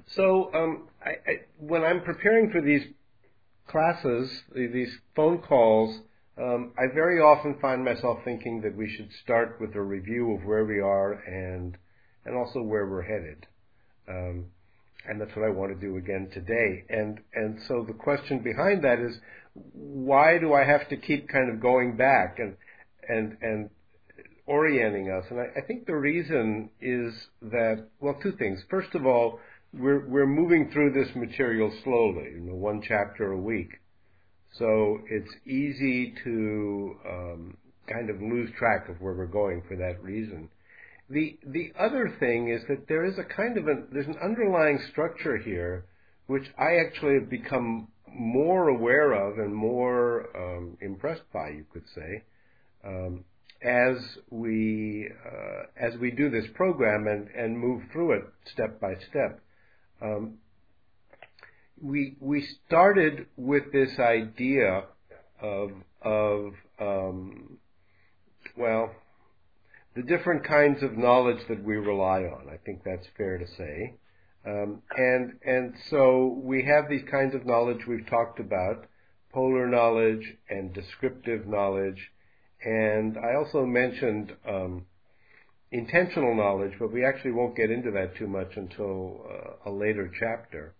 So when I'm preparing for these classes, these phone calls, I very often find myself thinking that we should start with a review of where we are and also where we're headed. And that's what I want to do again today. And so the question behind that is, why do I have to keep kind of going back and orienting us? And I think the reason is that, well, two things. First of all, we're moving through this material slowly, one chapter a week. So it's easy to kind of lose track of where we're going for that reason. The other thing is that there is there's an underlying structure here which I actually have become more aware of and more impressed by, you could say, as we do this program and move through it step by step. We started with this idea of the different kinds of knowledge that we rely on. I think that's fair to say. And so we have these kinds of knowledge we've talked about, polar knowledge and descriptive knowledge. And I also mentioned intentional knowledge, but we actually won't get into that too much until a later chapter.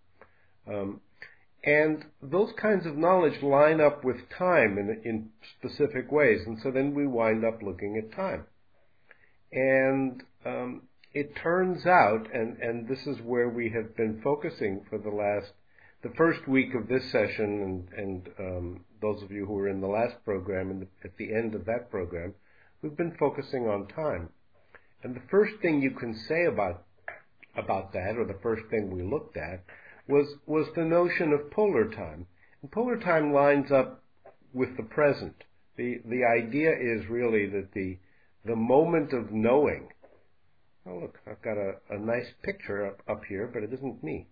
And those kinds of knowledge line up with time in specific ways. And so then we wind up looking at time. And it turns out, and this is where we have been focusing for the first week of this session, and those of you who were in the last program and at the end of that program, we've been focusing on time. And the first thing you can say about that, or the first thing we looked at, was the notion of polar time. And polar time lines up with the present. The idea is really that the moment of knowing. Oh, look, I've got a nice picture up here, but it isn't me.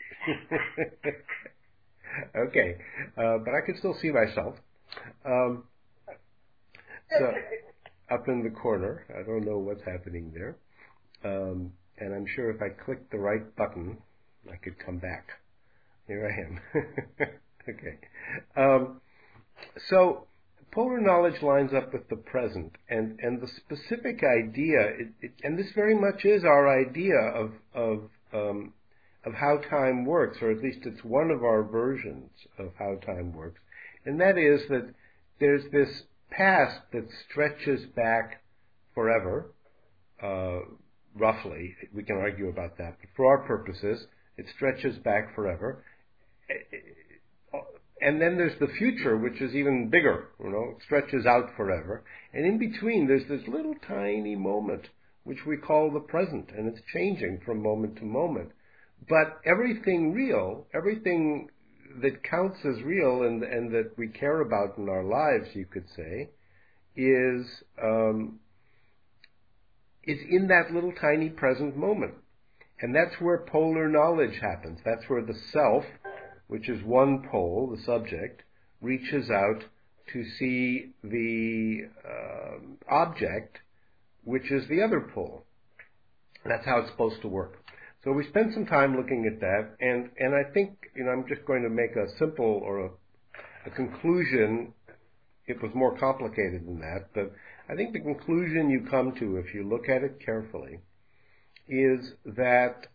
Okay, but I can still see myself. So up in the corner, I don't know what's happening there. And I'm sure if I click the right button, I could come back. Here I am. Okay. So polar knowledge lines up with the present, and the specific idea, and this very much is our idea of how time works, or at least it's one of our versions of how time works, and that is that there's this past that stretches back forever, roughly. We can argue about that, but for our purposes, it stretches back forever. And then there's the future, which is even bigger, it stretches out forever. And in between, there's this little tiny moment, which we call the present, and it's changing from moment to moment. But everything real, everything that counts as real and that we care about in our lives, you could say, is in that little tiny present moment. And that's where polar knowledge happens. That's where the self, which is one pole, the subject, reaches out to see the object, which is the other pole. That's how it's supposed to work. So we spent some time looking at that, and I think, I'm just going to make a simple or a conclusion. It was more complicated than that, but I think the conclusion you come to, if you look at it carefully, is that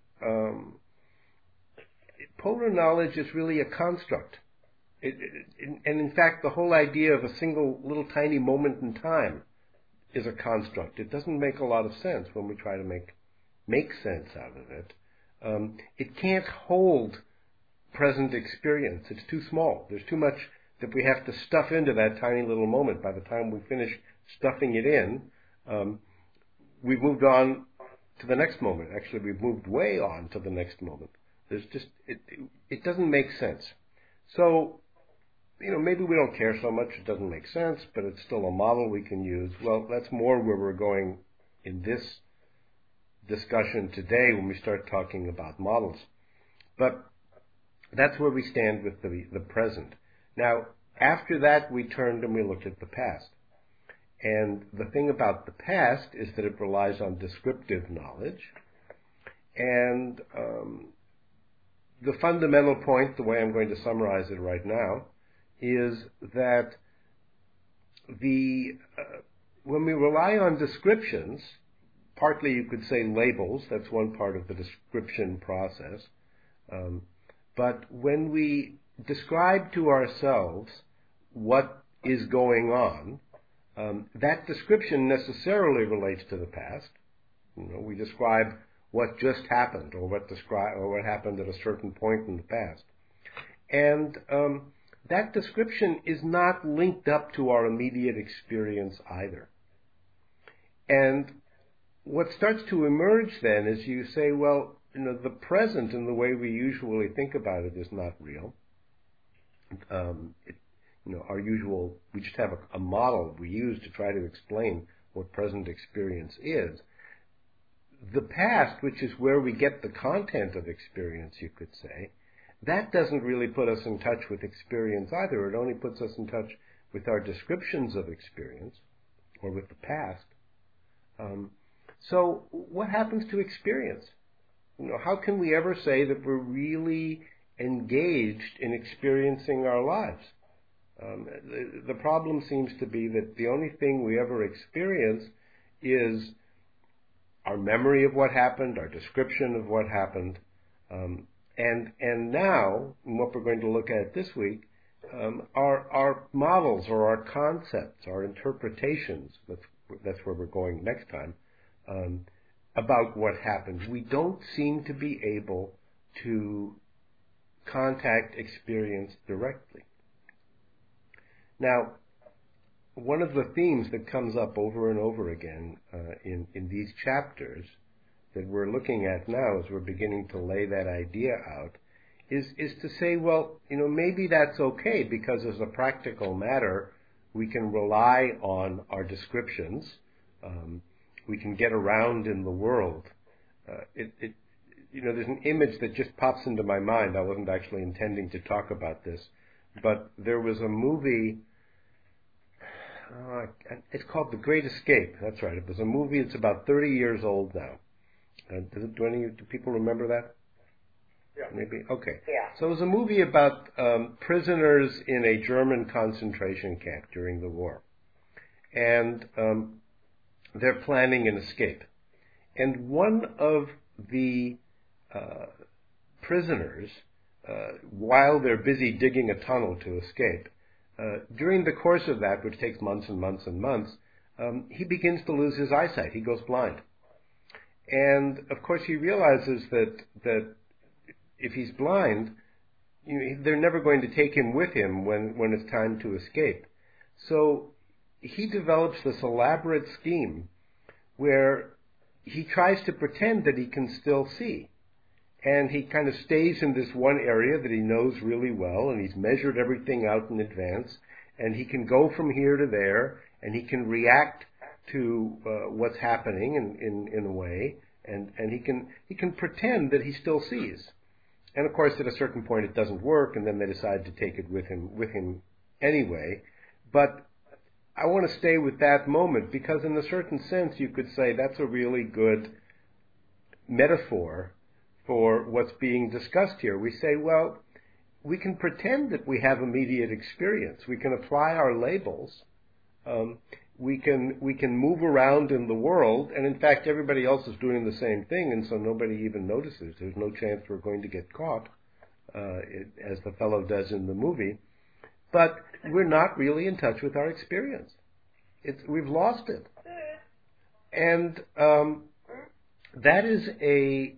polar knowledge is really a construct. And in fact, the whole idea of a single little tiny moment in time is a construct. It doesn't make a lot of sense when we try to make sense out of it. It can't hold present experience. It's too small. There's too much that we have to stuff into that tiny little moment. By the time we finish stuffing it in, we've moved on to the next moment. Actually, we've moved way on to the next moment. There's just, it doesn't make sense. So, maybe we don't care so much, it doesn't make sense, but it's still a model we can use. Well, that's more where we're going in this discussion today when we start talking about models. But that's where we stand with the present. Now, after that, we turned and we looked at the past. And the thing about the past is that it relies on descriptive knowledge. And the fundamental point, the way I'm going to summarize it right now, is that when we rely on descriptions, partly you could say labels, that's one part of the description process, but when we describe to ourselves what is going on, that description necessarily relates to the past. We describe what just happened, or what happened at a certain point in the past, and that description is not linked up to our immediate experience either. And what starts to emerge then is you say, well, the present in the way we usually think about it is not real. We just have a model we use to try to explain what present experience is. The past, which is where we get the content of experience, you could say, that doesn't really put us in touch with experience either. It only puts us in touch with our descriptions of experience, or with the past. So what happens to experience? How can we ever say that we're really engaged in experiencing our lives? The problem seems to be that the only thing we ever experience is our memory of what happened, our description of what happened, and now, what we're going to look at this week, our models or our concepts, our interpretations, that's where we're going next time, about what happened. We don't seem to be able to contact experience directly. Now, one of the themes that comes up over and over again in these chapters that we're looking at now as we're beginning to lay that idea out is to say, well, maybe that's okay, because as a practical matter, we can rely on our descriptions. We can get around in the world. There's an image that just pops into my mind. I wasn't actually intending to talk about this, but there was a movie. It's called The Great Escape. That's right. It was a movie. It's about 30 years old now. Do people remember that? Yeah. Maybe? Okay. Yeah. So it was a movie about prisoners in a German concentration camp during the war. And they're planning an escape. And one of the prisoners, while they're busy digging a tunnel to escape, during the course of that, which takes months and months and months, he begins to lose his eyesight. He goes blind. And, of course, he realizes that if he's blind, they're never going to take him with him when it's time to escape. So he develops this elaborate scheme where he tries to pretend that he can still see. And he kind of stays in this one area that he knows really well, and he's measured everything out in advance, and he can go from here to there, and he can react to what's happening in a way, and he can pretend that he still sees. And of course, at a certain point, it doesn't work, and then they decide to take it with him anyway. But I want to stay with that moment, because in a certain sense, you could say that's a really good metaphor for what's being discussed here. We say, well, we can pretend that we have immediate experience. We can apply our labels. We can move around in the world, and in fact, everybody else is doing the same thing, and so nobody even notices. There's no chance we're going to get caught, as the fellow does in the movie. But we're not really in touch with our experience. We've lost it. And that is a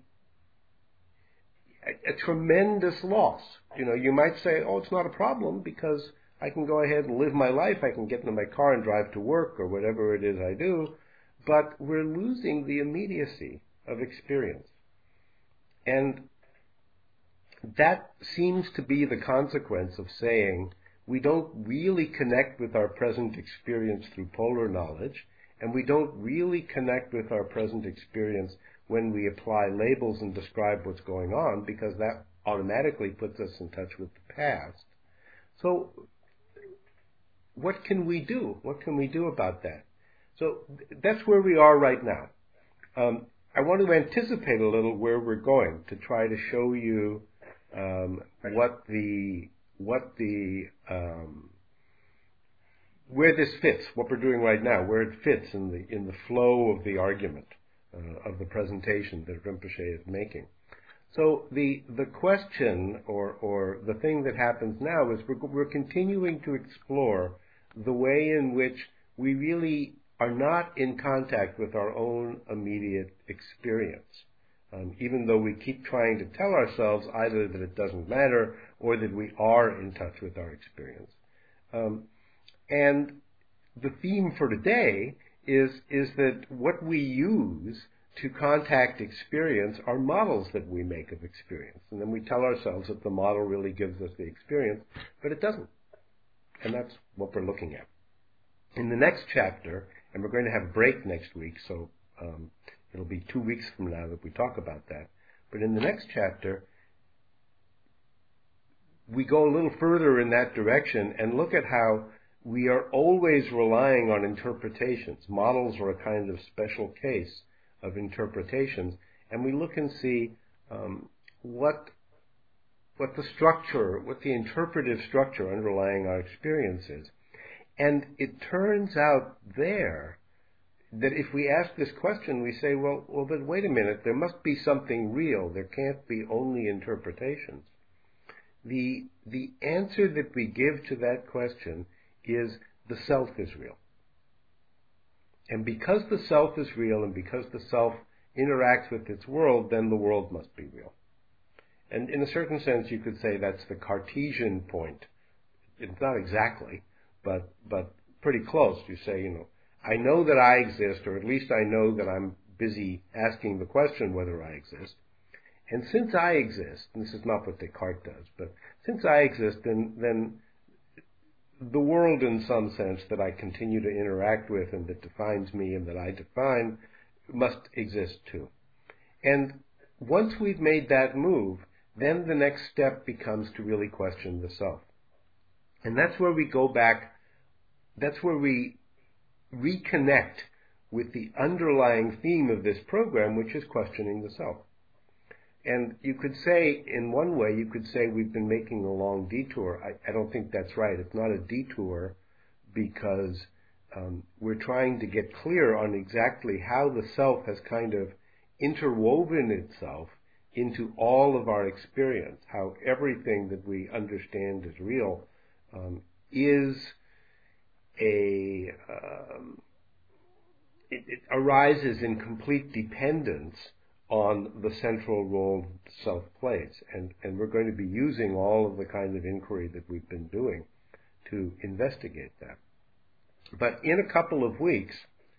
tremendous loss. You might say, oh, it's not a problem because I can go ahead and live my life. I can get into my car and drive to work or whatever it is I do. But we're losing the immediacy of experience. And that seems to be the consequence of saying we don't really connect with our present experience through polar knowledge, and we don't really connect with our present experience when we apply labels and describe what's going on, because that automatically puts us in touch with the past. So what can we do? What can we do about that? So that's where we are right now. I want to anticipate a little where we're going to try to show you where this fits, what we're doing right now, where it fits in the flow of the argument of the presentation that Rinpoche is making. So the question or the thing that happens now is we're continuing to explore the way in which we really are not in contact with our own immediate experience. Even though we keep trying to tell ourselves either that it doesn't matter or that we are in touch with our experience. And the theme for today is that what we use to contact experience are models that we make of experience. And then we tell ourselves that the model really gives us the experience, but it doesn't. And that's what we're looking at. In the next chapter, and we're going to have a break next week, so it'll be 2 weeks from now that we talk about that. But in the next chapter, we go a little further in that direction and look at how we are always relying on interpretations. Models are a kind of special case of interpretations, and we look and see what the structure, what the interpretive structure underlying our experience is. And it turns out there that if we ask this question, we say, well, but wait a minute, there must be something real. There can't be only interpretations. The answer that we give to that question is the self is real. And because the self is real and because the self interacts with its world, then the world must be real. And in a certain sense, you could say that's the Cartesian point. It's not exactly, but pretty close. You say, I know that I exist, or at least I know that I'm busy asking the question whether I exist. And since I exist, and this is not what Descartes does, but since I exist, then the world in some sense that I continue to interact with and that defines me and that I define must exist too. And once we've made that move, then the next step becomes to really question the self. And that's where we go back, that's where we reconnect with the underlying theme of this program, which is questioning the self. And you could say, in one way, you could say we've been making a long detour. I don't think that's right. It's not a detour because we're trying to get clear on exactly how the self has kind of interwoven itself into all of our experience, how everything that we understand as real is it arises in complete dependence on the central role the self plays. And we're going to be using all of the kind of inquiry that we've been doing to investigate that. But in a couple of weeks,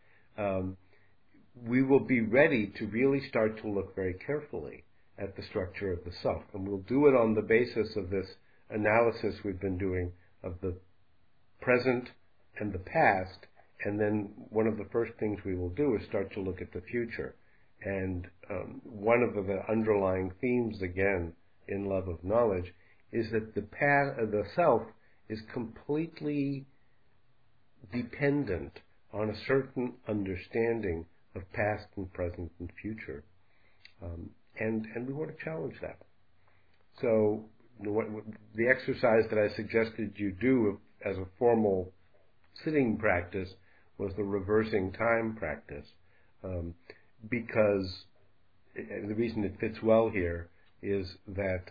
we will be ready to really start to look very carefully at the structure of the self. And we'll do it on the basis of this analysis we've been doing of the present and the past. And then one of the first things we will do is start to look at the future. And one of the underlying themes, again, in Love of Knowledge, is that the self is completely dependent on a certain understanding of past and present and future. And we want to challenge that. So the exercise that I suggested you do as a formal sitting practice was the reversing time practice. Because the reason it fits well here is that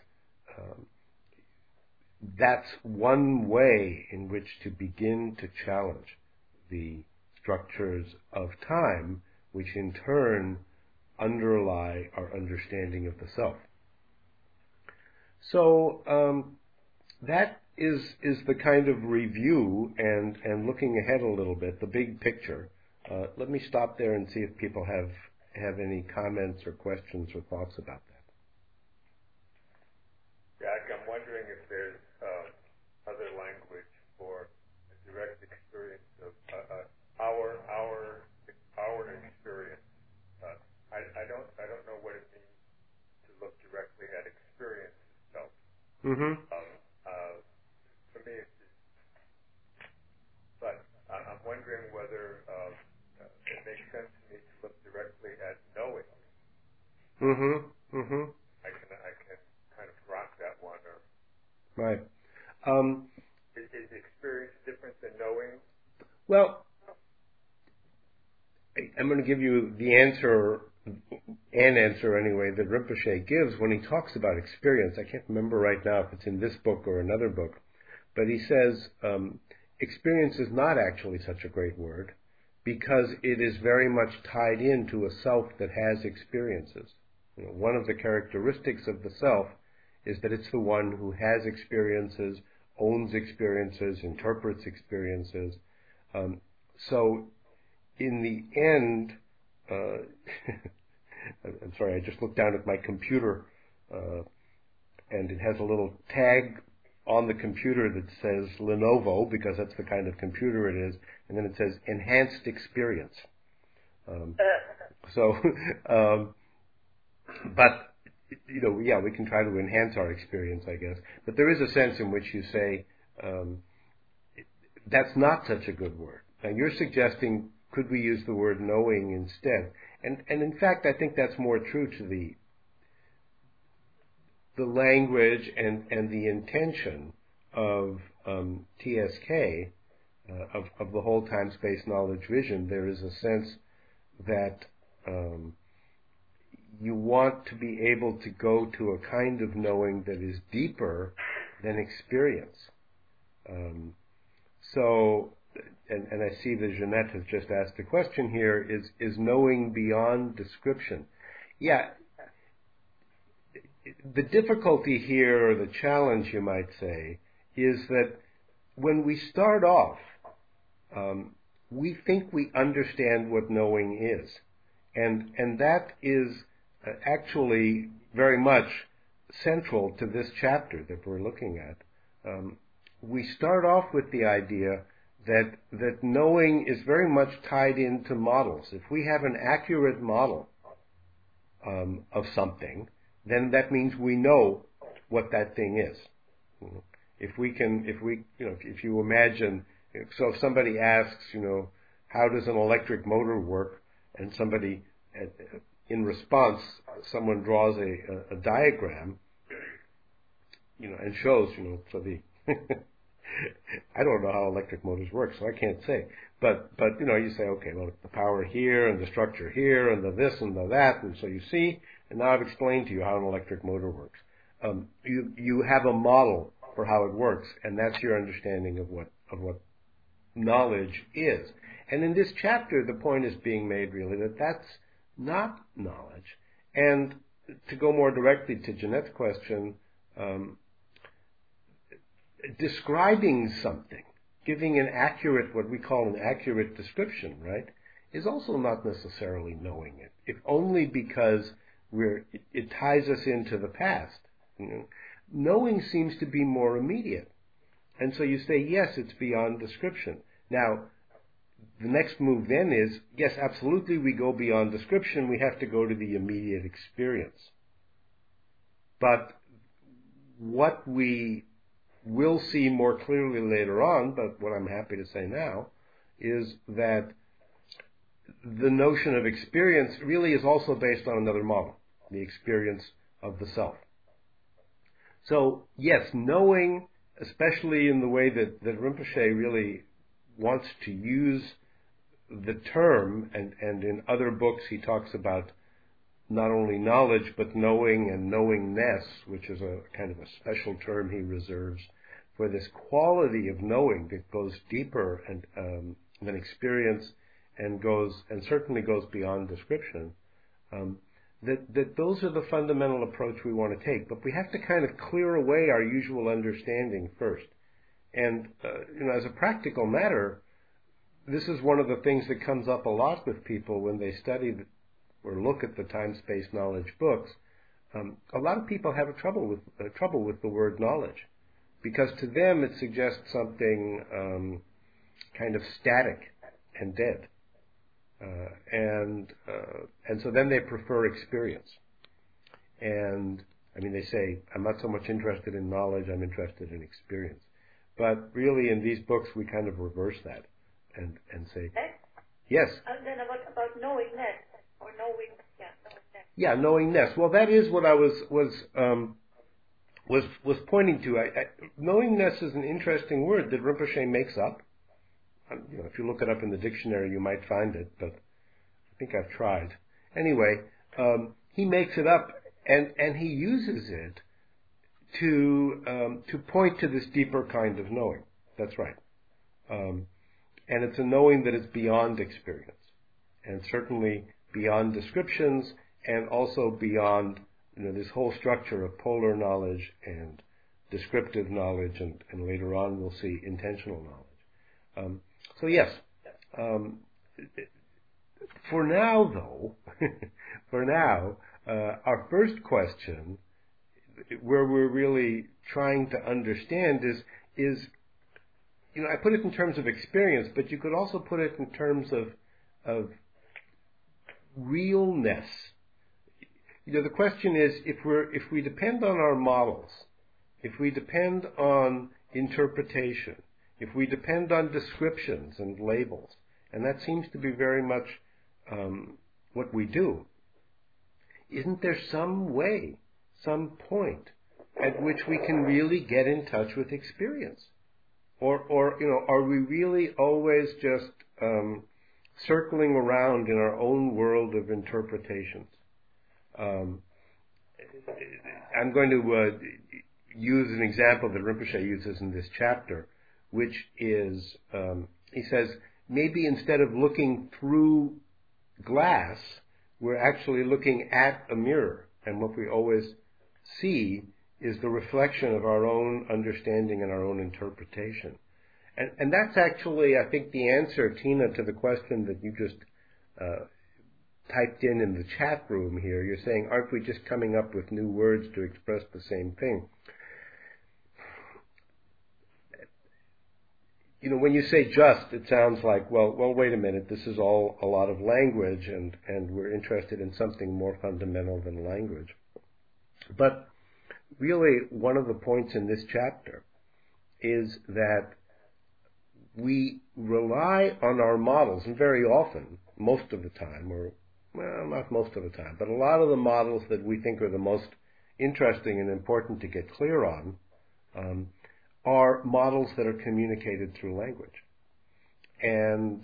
that's one way in which to begin to challenge the structures of time, which in turn underlie our understanding of the self. So that is the kind of review and looking ahead a little bit, the big picture. Let me stop there and see if people have any comments or questions or thoughts about that. Jack, I'm wondering if there's other language for a direct experience of our experience. I don't know what it means to look directly at experience itself. Mm-hmm. For me, it's just, but I'm wondering whether it makes sense to me to look directly at knowing. Mm-hmm. Mm-hmm. I can kind of rock that Right. Is experience different than knowing? Well, I'm going to give you the answer, an answer anyway, that Rinpoche gives when he talks about experience. I can't remember right now if it's in this book or another book, but he says experience is not actually such a great word because it is very much tied into a self that has experiences. You know, one of the characteristics of the self is that it's the one who has experiences, owns experiences, interprets experiences. So in the end, I'm sorry, I just looked down at my computer and it has a little tag on the computer that says Lenovo, because that's the kind of computer it is, and then it says enhanced experience. But, you know, yeah, we can try to enhance our experience, I guess. But there is a sense in which you say, that's not such a good word. Now, you're suggesting, could we use the word knowing instead? And in fact, I think that's more true to the language and the intention of TSK, of the whole time-space knowledge vision. There is a sense that you want to be able to go to a kind of knowing that is deeper than experience. And I see that Jeanette has just asked a question here, is knowing beyond description? Yeah. The difficulty here, or the challenge, you might say, is that when we start off, we think we understand what knowing is. And that is actually very much central to this chapter that we're looking at. We start off with the idea that knowing is very much tied into models. If we have an accurate model of something, then that means we know what that thing is. If you imagine, so if somebody asks, how does an electric motor work, and somebody, in response, someone draws a diagram, and shows, so the, I don't know how electric motors work, so I can't say. But you say, okay, well, the power here and the structure here and the this and the that, and so you see, and now I've explained to you how an electric motor works. You have a model for how it works, and that's your understanding of what knowledge is. And in this chapter, the point is being made really that that's not knowledge. And to go more directly to Jeanette's question, describing something, giving an accurate, what we call an accurate description, right, is also not necessarily knowing it. If only because it ties us into the past. Knowing seems to be more immediate. And so you say, yes, it's beyond description. Now, the next move then is, yes, absolutely, we go beyond description. We have to go to the immediate experience. But what we will see more clearly later on, but what I'm happy to say now, is that the notion of experience really is also based on another model, the experience of the self. So, yes, knowing, especially in the way that Rinpoche really wants to use the term, and in other books he talks about not only knowledge, but knowing and knowingness, which is a kind of a special term he reserves for this quality of knowing that goes deeper than experience and certainly goes beyond description. That those are the fundamental approach we want to take, but we have to kind of clear away our usual understanding first. And as a practical matter, this is one of the things that comes up a lot with people when they study or look at the time-space knowledge books. A lot of people have trouble with the word knowledge, because to them it suggests something kind of static and dead. And so then they prefer experience. And, they say, I'm not so much interested in knowledge, I'm interested in experience. But really in these books we kind of reverse that and say, yes? And then about knowingness, or knowingness. Yeah, knowingness. Well, that is what I was was pointing to. Knowingness is an interesting word that Rinpoche makes up. If you look it up in the dictionary, you might find it, but I think I've tried. Anyway, he makes it up, and he uses it to point to this deeper kind of knowing. That's right. And it's a knowing that is beyond experience, and certainly beyond descriptions, and also beyond this whole structure of polar knowledge and descriptive knowledge, and later on we'll see intentional knowledge. So yes, for now though, our first question, where we're really trying to understand is I put it in terms of experience, but you could also put it in terms of realness. The question is, if we depend on our models, if we depend on interpretation, if we depend on descriptions and labels, and that seems to be very much what we do, isn't there some way, some point at which we can really get in touch with experience? Or are we really always just circling around in our own world of interpretations? I'm going to use an example that Rinpoche uses in this chapter, which is, he says, maybe instead of looking through glass, we're actually looking at a mirror, and what we always see is the reflection of our own understanding and our own interpretation. And that's actually, I think, the answer, Tina, to the question that you just typed in the chat room here. You're saying, aren't we just coming up with new words to express the same thing? When you say just, it sounds like, well, wait a minute, this is all a lot of language, and we're interested in something more fundamental than language. But really, one of the points in this chapter is that we rely on our models, and very often, most of the time, or, well, not most of the time, but a lot of the models that we think are the most interesting and important to get clear on are models that are communicated through language. And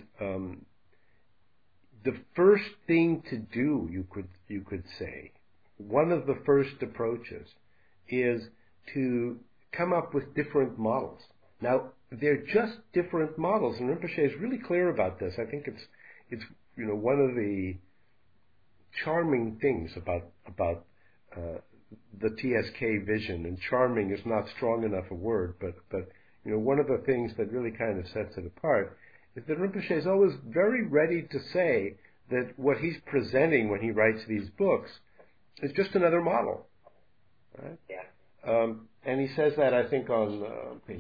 the first thing to do, you could say, one of the first approaches is to come up with different models. Now, they're just different models, and Rinpoche is really clear about this. I think it's one of the charming things about the TSK vision, and charming is not strong enough a word, but one of the things that really kind of sets it apart is that Rinpoche is always very ready to say that what he's presenting when he writes these books is just another model. Right? Yeah. And he says that, I think, on page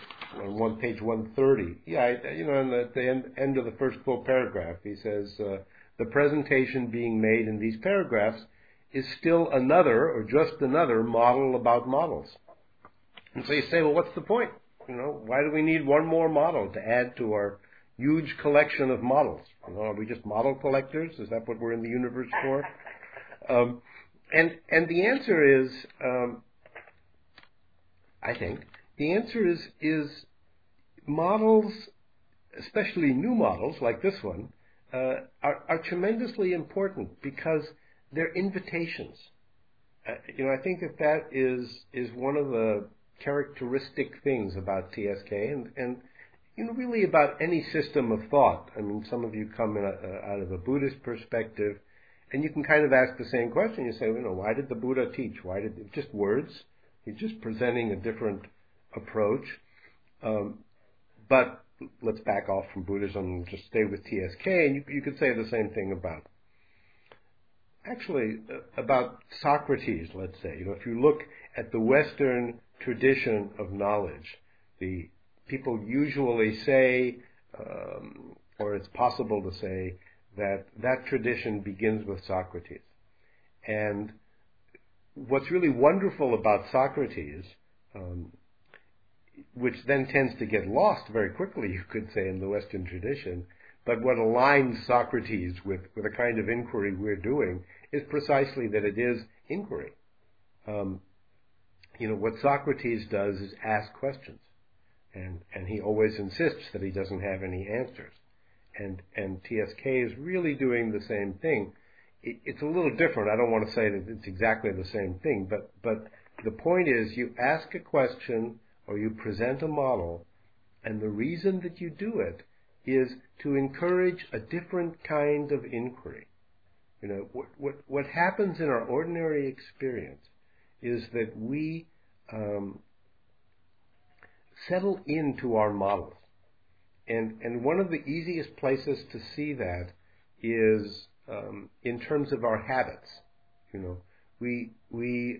130. Yeah, and at the end of the first full paragraph, he says, the presentation being made in these paragraphs is still another, or just another, model about models. And so you say, well, what's the point? Why do we need one more model to add to our huge collection of models? Are we just model collectors? Is that what we're in the universe for? And the answer is, I think, the answer is models, especially new models like this one, are tremendously important because they're invitations. I think that is one of the characteristic things about TSK and really about any system of thought. I mean, some of you come out of a Buddhist perspective, and you can kind of ask the same question. You say, why did the Buddha teach? Why did it just words? He's just presenting a different approach. But let's back off from Buddhism and just stay with TSK, and you could say the same thing about Socrates, let's say. If you look at the Western tradition of knowledge, the people usually say, or it's possible to say, that tradition begins with Socrates. And what's really wonderful about Socrates, which then tends to get lost very quickly, you could say, in the Western tradition, but what aligns Socrates with the kind of inquiry we're doing is precisely that it is inquiry. what Socrates does is ask questions, and he always insists that he doesn't have any answers. And TSK is really doing the same thing. It's a little different. I don't want to say that it's exactly the same thing, but the point is you ask a question or you present a model, and the reason that you do it is to encourage a different kind of inquiry. What happens in our ordinary experience is that we settle into our models. And one of the easiest places to see that is in terms of our habits. We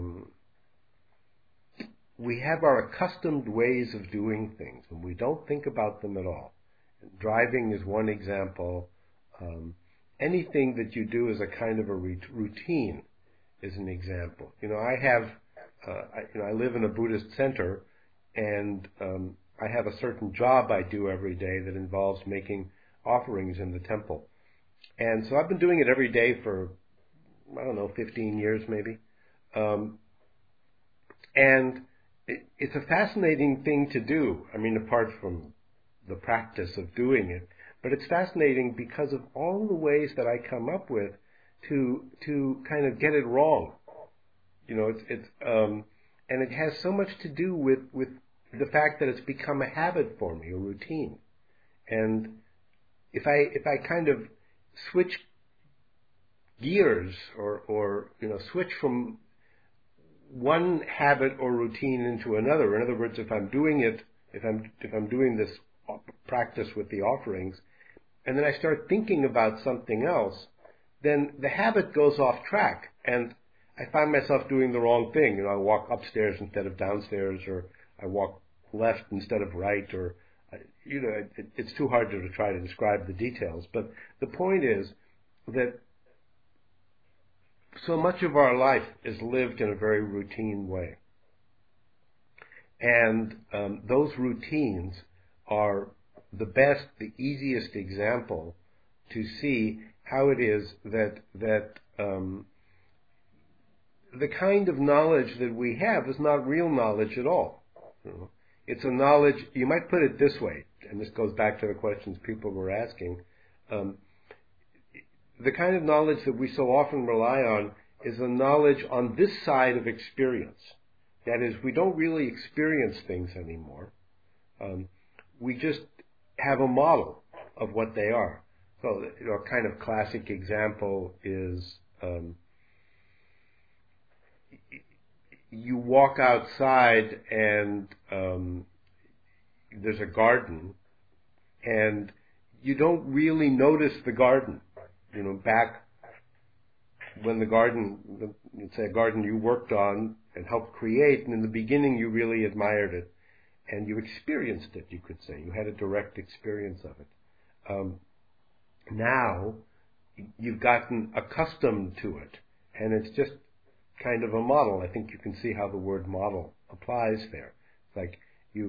have our accustomed ways of doing things, and we don't think about them at all. Driving is one example. Anything that you do as a kind of a routine is an example. I live in a Buddhist center, and I have a certain job I do every day that involves making offerings in the temple. And so I've been doing it every day for, 15 years maybe. And it's a fascinating thing to do. Apart from the practice of doing it, but it's fascinating because of all the ways that I come up with to kind of get it wrong. And it has so much to do with the fact that it's become a habit for me, a routine. And if I kind of switch gears or switch from one habit or routine into another, in other words, if I'm doing this practice with the offerings, and then I start thinking about something else, then the habit goes off track, and I find myself doing the wrong thing. I walk upstairs instead of downstairs, or I walk left instead of right, or it's too hard to try to describe the details. But the point is that so much of our life is lived in a very routine way, and those routines are the best, the easiest example to see how it is that the kind of knowledge that we have is not real knowledge at all. It's a knowledge, you might put it this way, and this goes back to the questions people were asking. The kind of knowledge that we so often rely on is a knowledge on this side of experience. That is, we don't really experience things anymore. We just have a model of what they are. So, a kind of classic example is you walk outside and there's a garden, and you don't really notice the garden. Back when the garden, let's say a garden you worked on and helped create, and in the beginning you really admired it, and you experienced it, you could say. You had a direct experience of it. Now, you've gotten accustomed to it, and it's just kind of a model. I think you can see how the word model applies there. It's like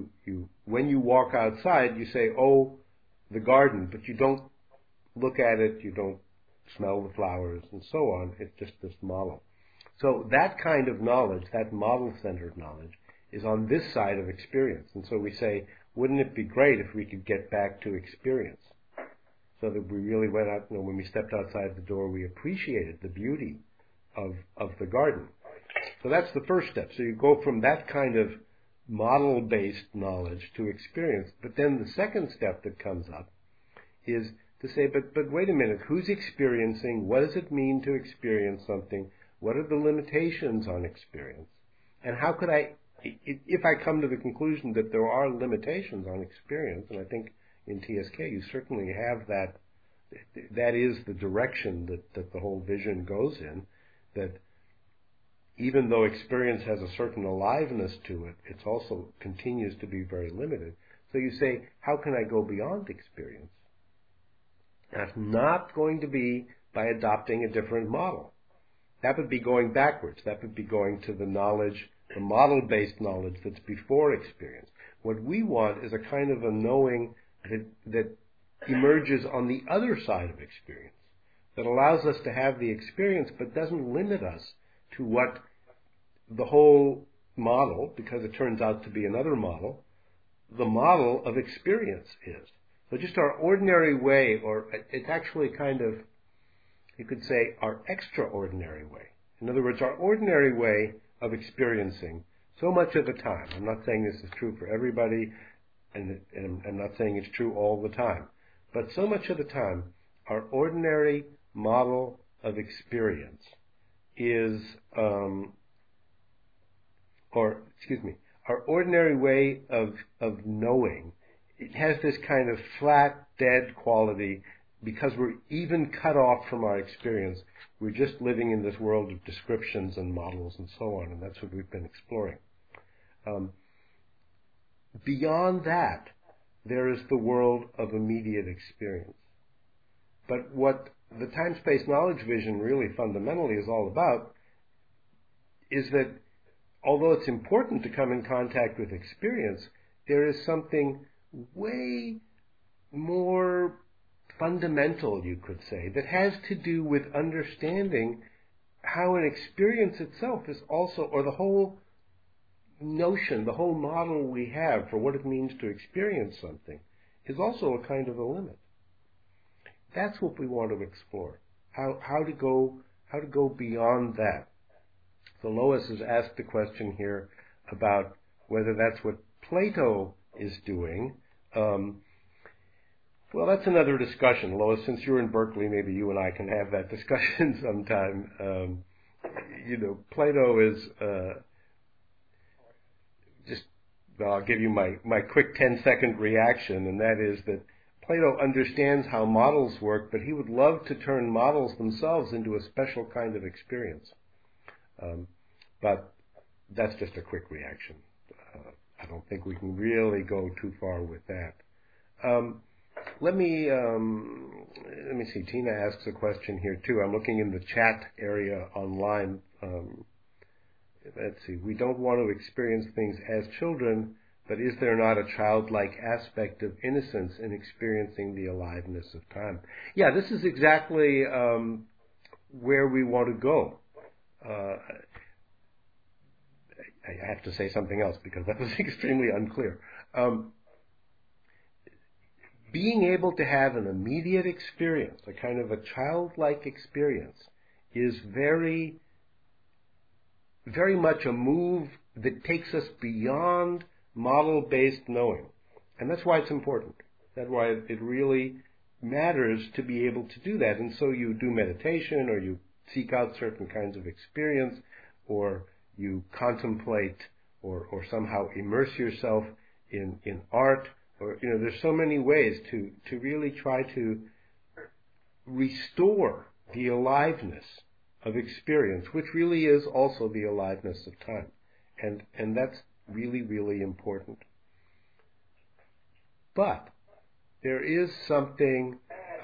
when you walk outside, you say, oh, the garden, but you don't look at it, you don't smell the flowers, and so on. It's just this model. So that kind of knowledge, that model-centered knowledge, is on this side of experience. And so we say, wouldn't it be great if we could get back to experience? So that we really went out, when we stepped outside the door, we appreciated the beauty of the garden. So that's the first step. So you go from that kind of model-based knowledge to experience. But then the second step that comes up is to say, but wait a minute, who's experiencing? What does it mean to experience something? What are the limitations on experience? And how could if I come to the conclusion that there are limitations on experience, and I think in TSK you certainly have that is the direction that the whole vision goes in, that even though experience has a certain aliveness to it, it also continues to be very limited. So you say, how can I go beyond experience? That's not going to be by adopting a different model. That would be going backwards. That would be going to the knowledge, the model-based knowledge that's before experience. What we want is a kind of a knowing that emerges on the other side of experience, that allows us to have the experience but doesn't limit us to what the whole model, because it turns out to be another model, the model of experience is. So just our ordinary way, or it's actually kind of, you could say, our extraordinary way. In other words, our ordinary way of experiencing so much of the time. I'm not saying this is true for everybody, and I'm not saying it's true all the time, but so much of the time, our ordinary model of experience is, our ordinary way of knowing, it has this kind of flat, dead quality because we're even cut off from our experience. We're just living in this world of descriptions and models and so on, and that's what we've been exploring. Beyond that, there is the world of immediate experience. But what the time-space knowledge vision really fundamentally is all about is that although it's important to come in contact with experience, there is something way more fundamental, you could say, that has to do with understanding how an experience itself is also, or the whole notion, the whole model we have for what it means to experience something, is also a kind of a limit. That's what we want to explore. How to go beyond that. So Lois has asked the question here about whether that's what Plato is doing. Well, that's another discussion, Lois. Since you're in Berkeley, maybe you and I can have that discussion sometime. Plato is I'll give you my quick 10-second reaction, and that is that Plato understands how models work, but he would love to turn models themselves into a special kind of experience. But that's just a quick reaction. I don't think we can really go too far with that. Let me see. Tina asks a question here too. I'm looking in the chat area online. Let's see. We don't want to experience things as children, but is there not a childlike aspect of innocence in experiencing the aliveness of time? Yeah, this is exactly where we want to go. I have to say something else because that was extremely unclear. Being able to have an immediate experience, a kind of a childlike experience, is very, very much a move that takes us beyond model-based knowing. And that's why it's important. That's why it really matters to be able to do that. And so you do meditation, or you seek out certain kinds of experience, or you contemplate or somehow immerse yourself in art, or there's so many ways to really try to restore the aliveness of experience, which really is also the aliveness of time. And that's really, really important. But there is something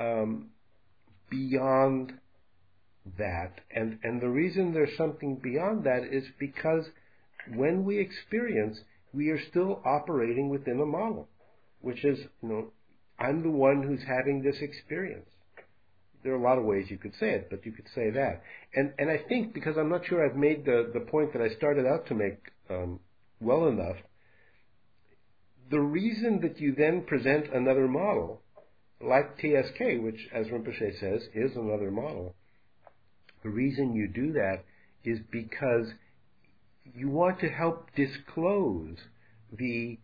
beyond that, and the reason there's something beyond that is because when we experience, we are still operating within a model, which is, I'm the one who's having this experience. There are a lot of ways you could say it, but you could say that. And I think, because I'm not sure I've made the point that I started out to make well enough, the reason that you then present another model, like TSK, which, as Rinpoche says, is another model, the reason you do that is because you want to help disclose the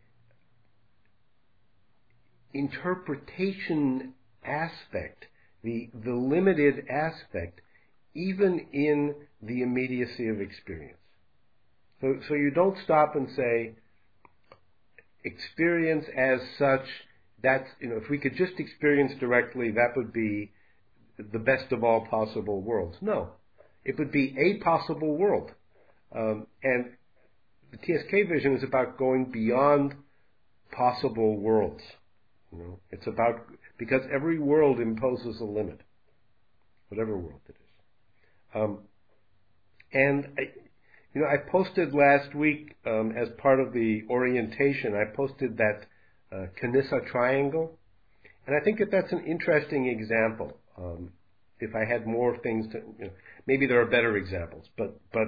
interpretation aspect, the limited aspect, even in the immediacy of experience. So you don't stop and say, experience as such, that's, if we could just experience directly, that would be the best of all possible worlds. No, it would be a possible world. And the TSK vision is about going beyond possible worlds. It's about, because every world imposes a limit, whatever world it is. And I posted last week, as part of the orientation, I posted that Kanissa triangle, and I think that's an interesting example. If I had more things to, maybe there are better examples, but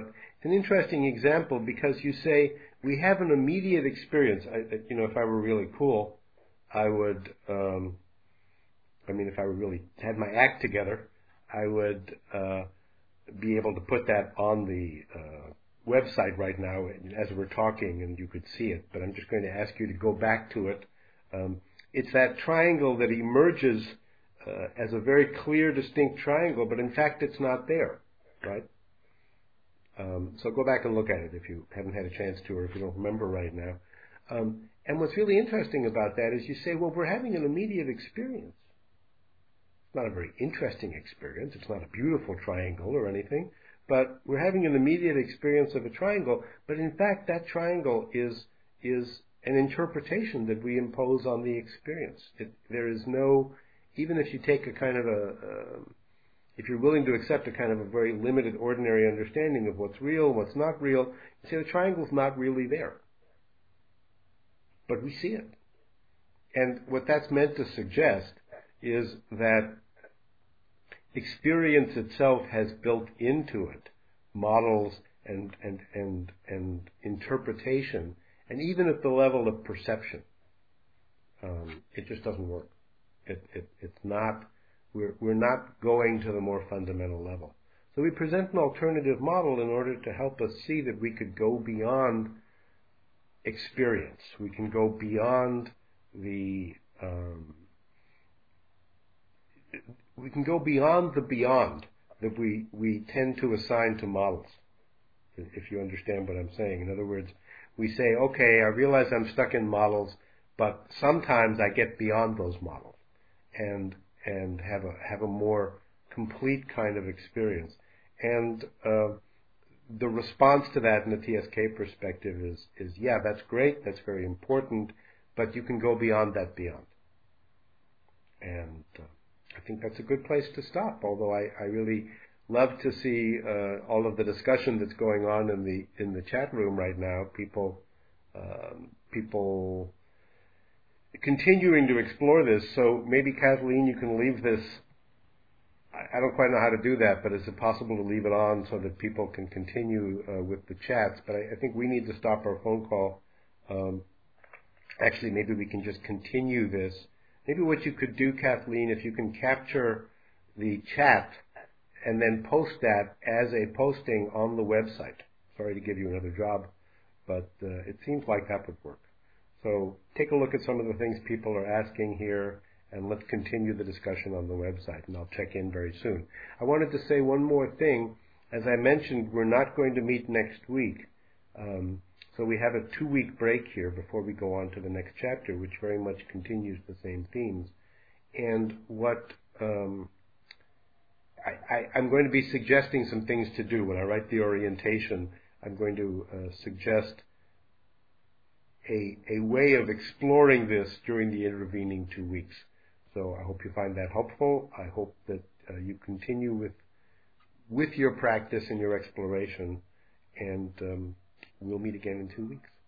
an interesting example because you say we have an immediate experience. If I were really cool, I would, if I really had my act together, I would be able to put that on the website right now as we're talking, and you could see it. But I'm just going to ask you to go back to it. It's that triangle that emerges as a very clear, distinct triangle, but in fact it's not there, right? So go back and look at it if you haven't had a chance to, or if you don't remember right now. And what's really interesting about that is you say, well, we're having an immediate experience. It's not a very interesting experience. It's not a beautiful triangle or anything, but we're having an immediate experience of a triangle. But in fact, that triangle is an interpretation that we impose on the experience. There is no, even if you take a kind of if you're willing to accept a kind of a very limited, ordinary understanding of what's real, what's not real, you say the triangle's not really there. But we see it. And what that's meant to suggest is that experience itself has built into it models and interpretation, and even at the level of perception. It just doesn't work. It's not. We're not going to the more fundamental level. So we present an alternative model in order to help us see that we could go beyond experience. We can go beyond the beyond that we tend to assign to models, if you understand what I'm saying. In other words, we say, okay, I realize I'm stuck in models, but sometimes I get beyond those models and have a more complete kind of experience. And the response to that in the TSK perspective is yeah, that's great, that's very important, but you can go beyond that beyond. And I think that's a good place to stop, although I really love to see all of the discussion that's going on in the chat room right now, people continuing to explore this. So maybe, Kathleen, you can leave this. I don't quite know how to do that, but is it possible to leave it on so that people can continue with the chats? But I think we need to stop our phone call. Actually, maybe we can just continue this. Maybe what you could do, Kathleen, if you can capture the chat and then post that as a posting on the website. Sorry to give you another job, but it seems like that would work. So take a look at some of the things people are asking here, and let's continue the discussion on the website, and I'll check in very soon. I wanted to say one more thing. As I mentioned, we're not going to meet next week. So we have a 2-week break here before we go on to the next chapter, which very much continues the same themes. And what I'm going to be suggesting some things to do. When I write the orientation, I'm going to suggest a way of exploring this during the intervening 2 weeks. So I hope you find that helpful. I hope that you continue with your practice and your exploration, and we'll meet again in 2 weeks.